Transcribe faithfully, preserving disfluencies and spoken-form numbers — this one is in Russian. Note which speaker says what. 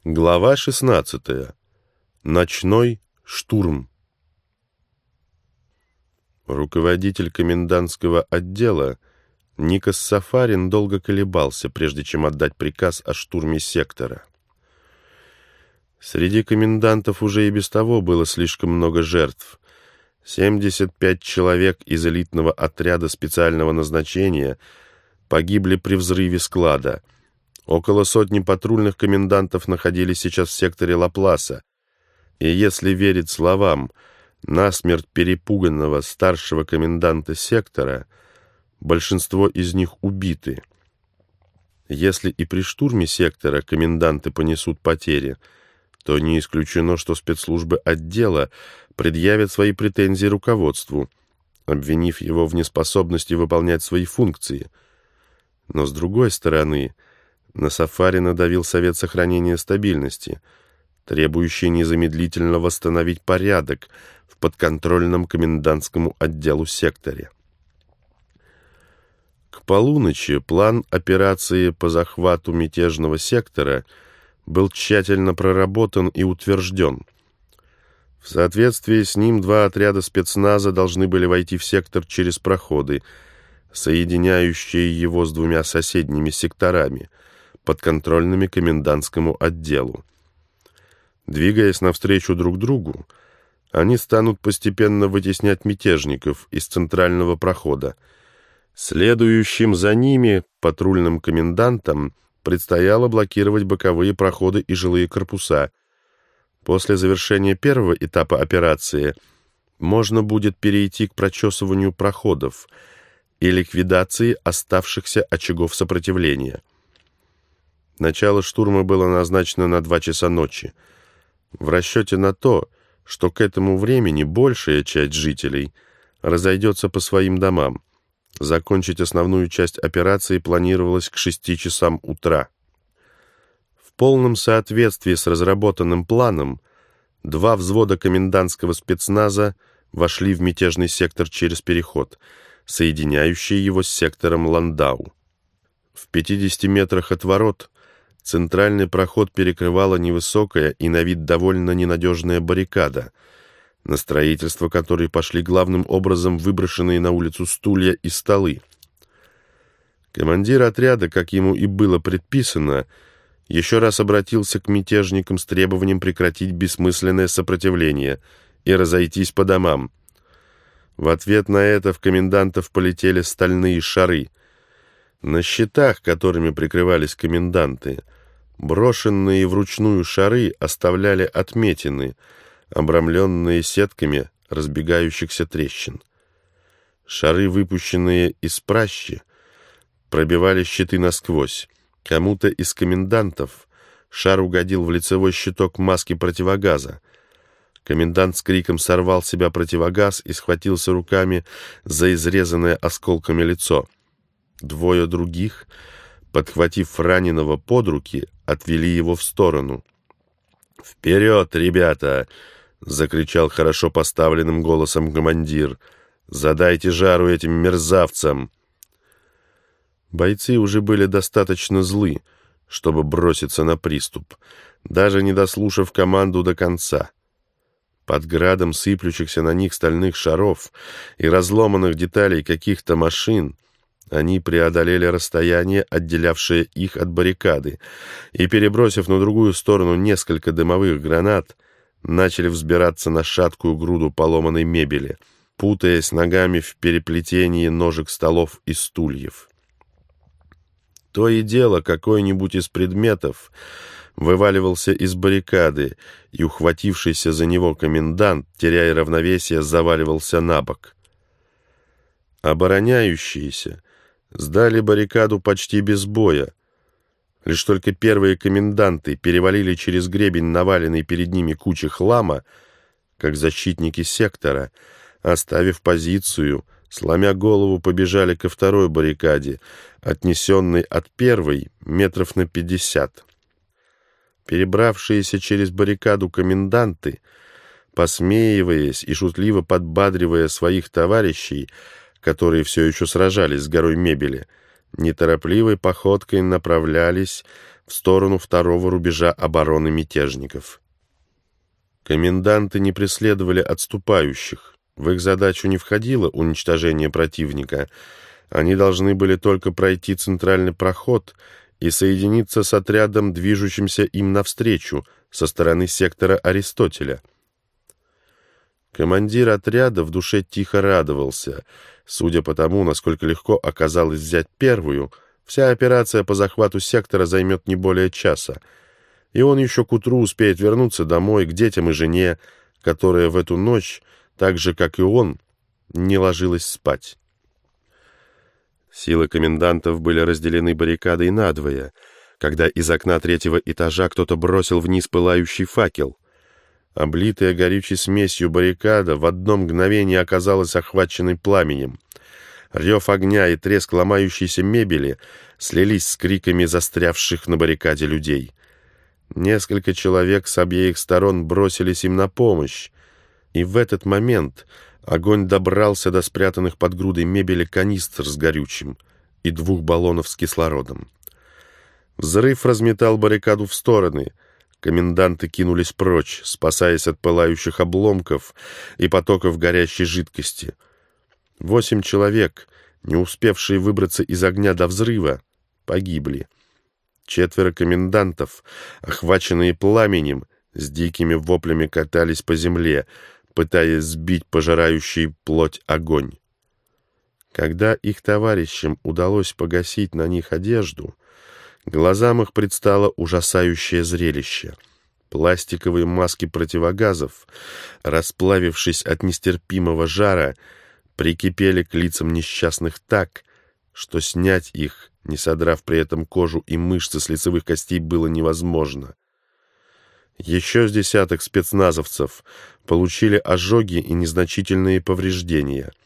Speaker 1: Глава шестнадцатая. Ночной штурм. Руководитель комендантского отдела Никос Сафарин долго колебался, прежде чем отдать приказ о штурме сектора. Среди комендантов уже и без того было слишком много жертв. семьдесят пять человек из элитного отряда специального назначения погибли при взрыве склада. Около сотни патрульных комендантов находились сейчас в секторе Лапласа, и если верить словам насмерть перепуганного старшего коменданта сектора, большинство из них убиты. Если и при штурме сектора коменданты понесут потери, то не исключено, что спецслужбы отдела предъявят свои претензии руководству, обвинив его в неспособности выполнять свои функции. Но с другой стороны, на Сафарина давил Совет сохранения стабильности, требующий незамедлительно восстановить порядок в подконтрольном комендантскому отделу секторе. К полуночи план операции по захвату мятежного сектора был тщательно проработан и утвержден. В соответствии с ним два отряда спецназа должны были войти в сектор через проходы, соединяющие его с двумя соседними секторами, подконтрольными комендантскому отделу. Двигаясь навстречу друг другу, они станут постепенно вытеснять мятежников из центрального прохода. Следующим за ними патрульным комендантам предстояло блокировать боковые проходы и жилые корпуса. После завершения первого этапа операции можно будет перейти к прочесыванию проходов и ликвидации оставшихся очагов сопротивления. Начало штурма было назначено на два часа ночи, в расчете на то, что к этому времени большая часть жителей разойдется по своим домам. Закончить основную часть операции планировалось к шести часам утра. В полном соответствии с разработанным планом два взвода комендантского спецназа вошли в мятежный сектор через переход, соединяющий его с сектором Ландау. В пятидесяти метрах от ворот центральный проход перекрывала невысокая и на вид довольно ненадежная баррикада, на строительство которой пошли главным образом выброшенные на улицу стулья и столы. Командир отряда, как ему и было предписано, еще раз обратился к мятежникам с требованием прекратить бессмысленное сопротивление и разойтись по домам. В ответ на это в комендантов полетели стальные шары. На щитах, которыми прикрывались коменданты, брошенные вручную шары оставляли отметины, обрамленные сетками разбегающихся трещин. Шары, выпущенные из пращи, пробивали щиты насквозь. Кому-то из комендантов шар угодил в лицевой щиток маски противогаза. Комендант с криком сорвал с себя противогаз и схватился руками за изрезанное осколками лицо. Двое других, подхватив раненого под руки, отвели его в сторону. «Вперед, ребята!» — закричал хорошо поставленным голосом командир. «Задайте жару этим мерзавцам!» Бойцы уже были достаточно злы, чтобы броситься на приступ, даже не дослушав команду до конца. Под градом сыплющихся на них стальных шаров и разломанных деталей каких-то машин они преодолели расстояние, отделявшее их от баррикады, и, перебросив на другую сторону несколько дымовых гранат, начали взбираться на шаткую груду поломанной мебели, путаясь ногами в переплетении ножек столов и стульев. То и дело, какой-нибудь из предметов вываливался из баррикады, и ухватившийся за него комендант, теряя равновесие, заваливался на бок. Обороняющиеся сдали баррикаду почти без боя. Лишь только первые коменданты перевалили через гребень наваленной перед ними кучи хлама, как защитники сектора, оставив позицию, сломя голову, побежали ко второй баррикаде, отнесенной от первой метров на пятьдесят. Перебравшиеся через баррикаду коменданты, посмеиваясь и шутливо подбадривая своих товарищей, которые все еще сражались с горой мебели, неторопливой походкой направлялись в сторону второго рубежа обороны мятежников. Коменданты не преследовали отступающих. В их задачу не входило уничтожение противника. Они должны были только пройти центральный проход и соединиться с отрядом, движущимся им навстречу со стороны сектора Аристотеля. Командир отряда в душе тихо радовался. Судя по тому, насколько легко оказалось взять первую, вся операция по захвату сектора займет не более часа, и он еще к утру успеет вернуться домой к детям и жене, которая в эту ночь, так же, как и он, не ложилась спать. Силы комендантов были разделены баррикадой надвое, когда из окна третьего этажа кто-то бросил вниз пылающий факел. Облитая горючей смесью баррикада в одно мгновение оказалась охваченной пламенем. Рев огня и треск ломающейся мебели слились с криками застрявших на баррикаде людей. Несколько человек с обеих сторон бросились им на помощь, и в этот момент огонь добрался до спрятанных под грудой мебели канистр с горючим и двух баллонов с кислородом. Взрыв разметал баррикаду в стороны. Коменданты кинулись прочь, спасаясь от пылающих обломков и потоков горящей жидкости. Восемь человек, не успевшие выбраться из огня до взрыва, погибли. Четверо комендантов, охваченные пламенем, с дикими воплями катались по земле, пытаясь сбить пожирающий плоть огонь. Когда их товарищам удалось погасить на них одежду, глазам их предстало ужасающее зрелище. Пластиковые маски противогазов, расплавившись от нестерпимого жара, прикипели к лицам несчастных так, что снять их, не содрав при этом кожу и мышцы с лицевых костей, было невозможно. Еще с десяток спецназовцев получили ожоги и незначительные повреждения —